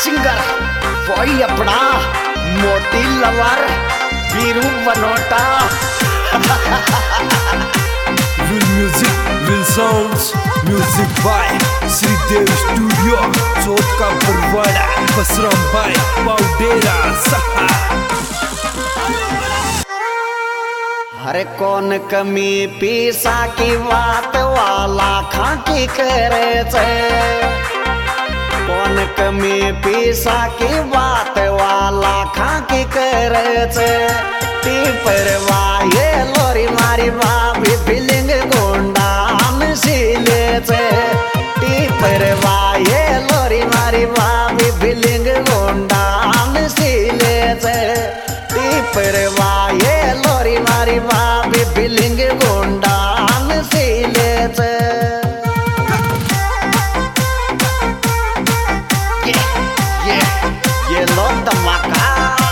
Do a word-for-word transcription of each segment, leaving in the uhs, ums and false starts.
Singer वही अपना मोटी lover Veeru Banota. Will music, will sounds, music by Sridev Studio, Chauth ka Barwara, Basram भाई, पाउडेरा सहा। हरे कौन कमी पीसा की बात वाला खाकी करे छे, कौन कमी पीसा की बात वाला खाकी करे छे। ती परवाये लोरी मारी भाभी फीलिंग गोंडान सीले छे, ती परवाये लोरी मारी भाभी फीलिंग गोंडान सीले छे, ती परवाये लोरी मारी भाभी फीलिंग गोंडान सीले छे। ये ये ये लो धमाका।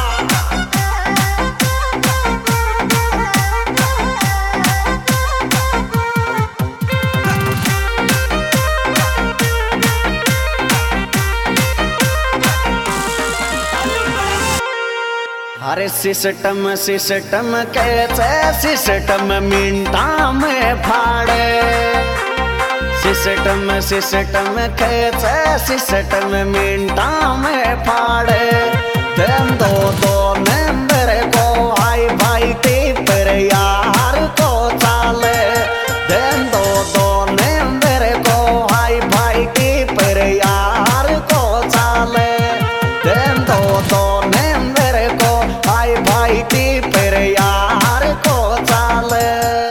अरे सिस्टम सिस्टम कैसे सिस्टम मिनटा में फाड़े, सिस्टम सिस्टम कैसे सिस्टम मिनटा में फाड़े। देम दो दो नंबर को हाई भाई टिपर यार को चाले, देम दो दो नंबर को हाई भाई टिपर यार को चाले, देम दो दो नंबर को हाई भाई टिपर यार को चाले।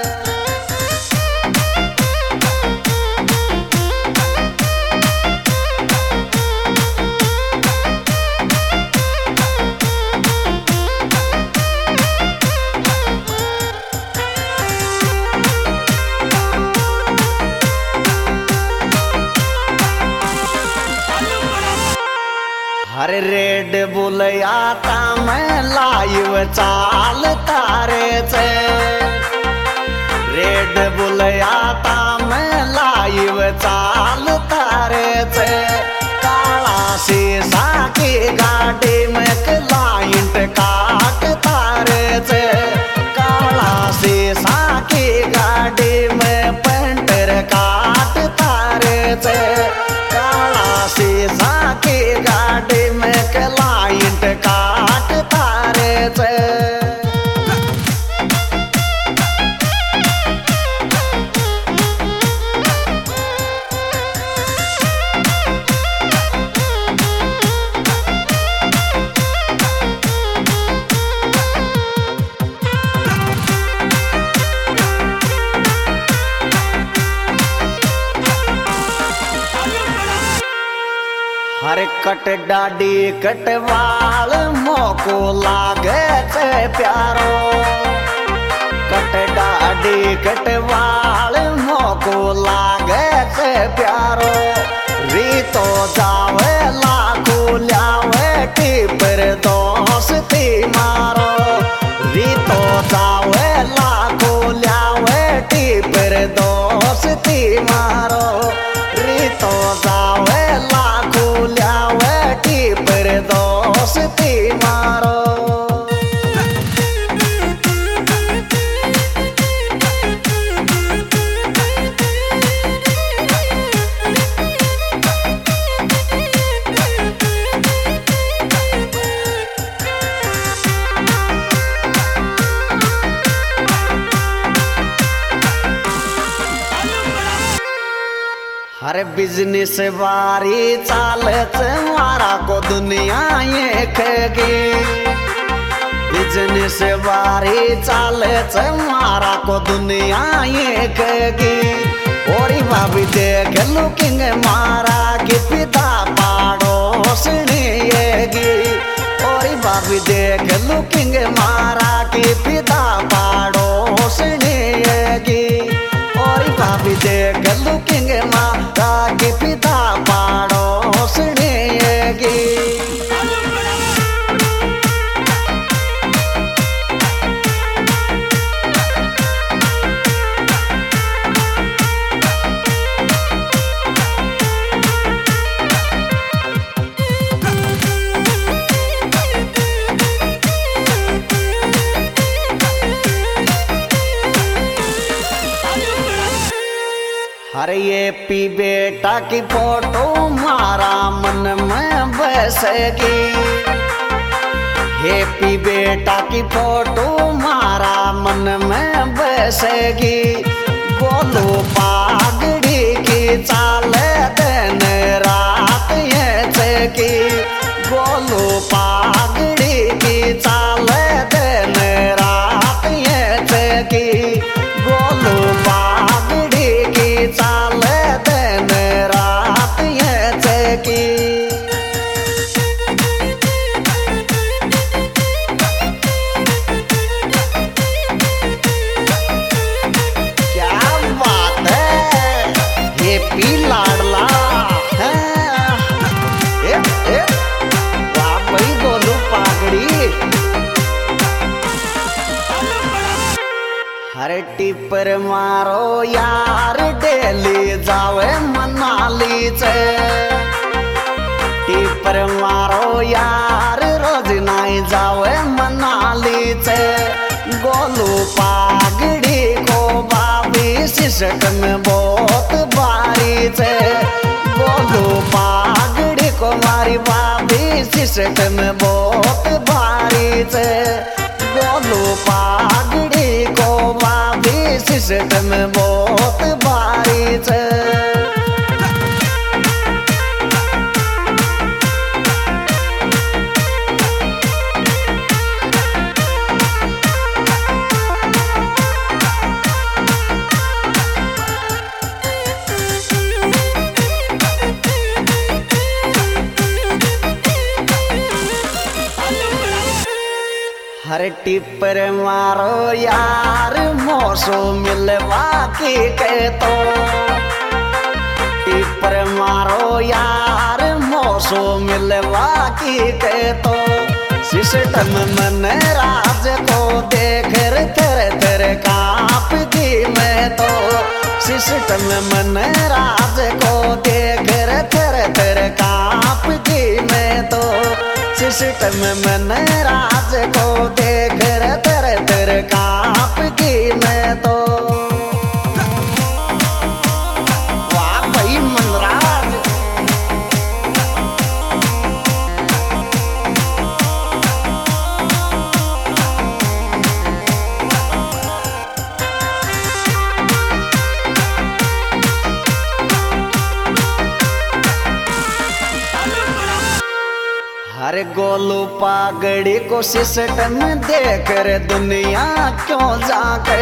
हरे रेड बुल आता मैं लाइव चाल तारे छे, रेड बुल आता मैं लाइव चाल तारे छे। काला शीशा की गाड़ी में क्लाइंट काट तारे छे, काला शीशा की गाड़ी में पेंटर काट तारे छे, काला शीशा की गाड़ी में क्लाइंट काट तारे छे। हर कट डाडी कटवाल मोको लागे छे प्यारो, कट डाडी कटवाल मोको लागे छे प्यारो। रीतो जावे लाखू ल्यावे टिपर दोस्ती मारो, रीतो जावे लाखू ल्यावे टिपर दोस्ती मारो, रीतो जावे लाखू ल्यावे टिपर दोस्ती मारो। हर बिजनेस बारी चालत मारा को दुनिया ये खेगी, बिजनेस बारी चालत मारा को दुनिया ये खेगी। और भाभी देख लुकिंग मारा की पिता पाड़ोसनी येगी, और भाभी देख लुकिंग मारा की पिता पाड़ोसनी येगी, और भाभी देख लुकिंग मारा की पिता पाड़ोसनी येगी। हैप्पी बेटा की फोटो मारा मन में बसेगी। हैप्पी बेटा की फोटो मारा मन में बसेगी। बोलो पागड़ी की चाल दिन रात ये चकी। बोलो पागड़ी की चाल दिन रात ये चकी। बोलो पागड़ी की चाल दिन रात ये चकी। हैप्पी लाडला है। ए, ए, वाह भाई गोलू पागड़ी। हरे टिपर मारो यार डेली जावे मनाली से। टिपर मारो यार रोज नहीं जावे मनाली से। गोलू पागड़ी को बाबी सिस्टम बहुत बारी से। गोलू पागड़ी को मारी बाबी सिस्टम बहुत बारी से। गोलू पागड़ी को बाबी सिस्टम बहुत बारी से। हर टिपर मारो यार मौसो मिलवा के कह तो। टिपर मारो यार मौसो मिलवा के कह तो। सिस्टम मन राज को देख थर थर कांप दी मैं तो। सिस्टम मन राज को देख थर थर कांप दी मैं तो। सिस्टम मन राज को देख तर तर कांप की मैं तो। वाह भाई मनराज। हरे गोलू पागड़ी को सिस्टम देख रे दुनिया क्यों जाके।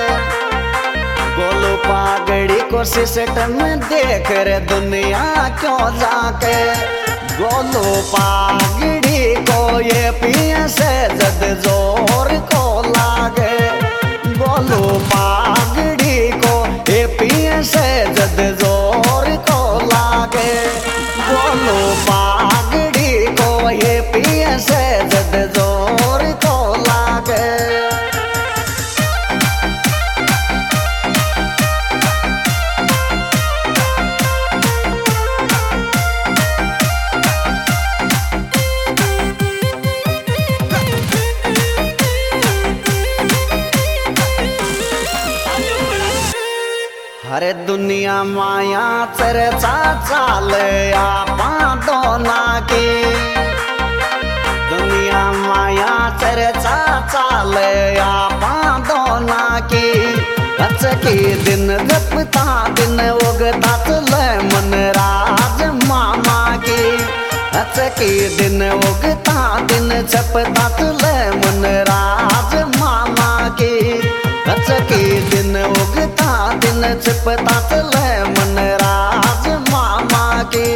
गोलू पागड़ी को सिस्टम देख रे दुनिया क्यों जाके। गोलू पागड़ी को ये पिया से जद जोर को लागे। गोलू पागड़ी को ये पिया से जद जोर को लागे। गोलू पागड़ी को ये पिया से जद जोर को लागे। हरे दुनिया माया चर्चा चाल आपा दोना की। दुनिया माया चर्चा चाल आपा दोना की। अचकी दिन जपता दिन उगता चले मन राज मामा की। अचकी दिन उगता दिन जपता चले मन राज मामा की। अचकी दिन उगता दिन जपता चले मन राज मामा की।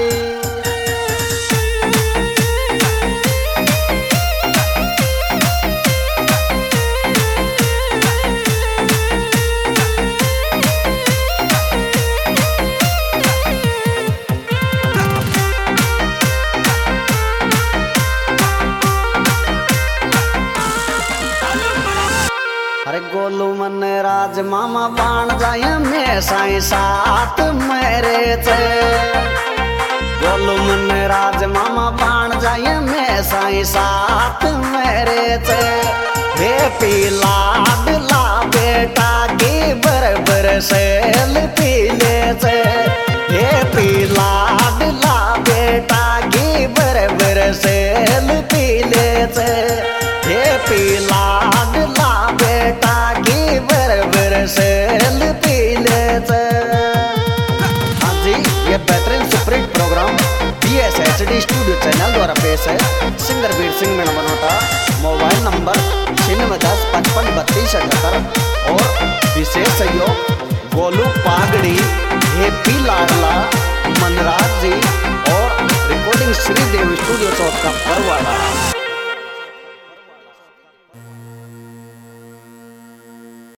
अरे गोलू मन राज मामा बाण जाय में साई साथ मेरे थे। गोलू मन राज मामा बाण जाय में साई साथ मेरे थे। हे पी लाडला बेटा की बरबर सेल पी ले थे। से हैप्पी लाडला बेटा की बरबर से पीले से। हाँ जी, ये बेहतरीन superhit programme B S H D studio channel द्वारा पेश है। सिंगर वीर सिंह में बनोटा, मोबाइल नंबर छिन्नवे दस पचपन बत्तीस अठहत्तर और विशेष सहयोग गोलू पागड़ी, हैप्पी लाडला, मनराज जी और रिकॉर्डिंग श्रीदेव स्टूडियो चौथ का परवाड़ा।